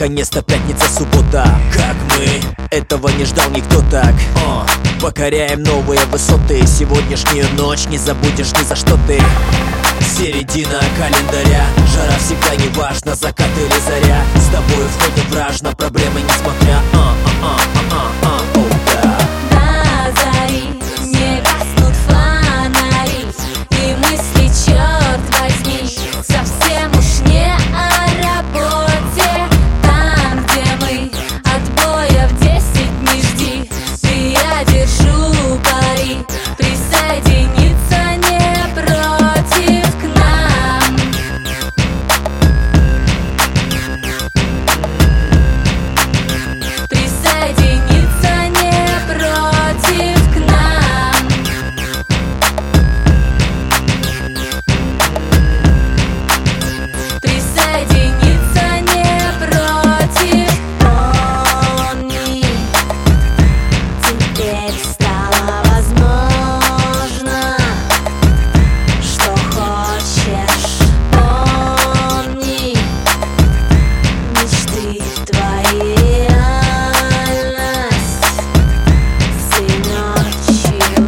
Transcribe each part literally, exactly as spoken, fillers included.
наконец-то пятница, суббота. Как мы, этого не ждал никто так. О, покоряем новые высоты. Сегодняшнюю ночь не забудешь ни за что ты. Середина календаря, жара всегда не важна, закат или заря. С тобой входит враж на проблемы несмотря. а, а, а, а, а, о, да. На зари не гаснут фонари, и мысли, черт возьми, совсем уж не о работе. Там, где мы, отбоя в десять не жди. И я держу пари, присоединиться не против к нам. Присоединиться не против к нам. Присоединиться не против. Помни, теперь стало возможно, что хочешь. Помни, мечты твои реальность всей ночью.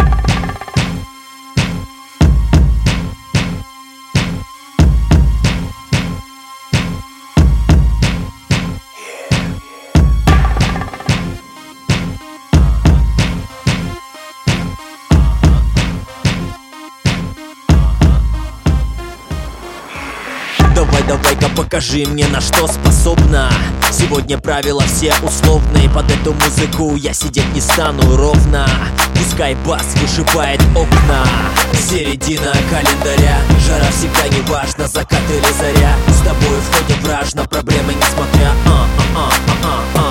Давай, давай-ка покажи мне, на что способна. Сегодня правила все условные. Под эту музыку я сидеть не стану ровно. Пускай бас вышибает окна. Середина календаря, жара всегда не важна, закат или заря. С тобой входит враж на проблемы несмотря. а, а, а, а, а.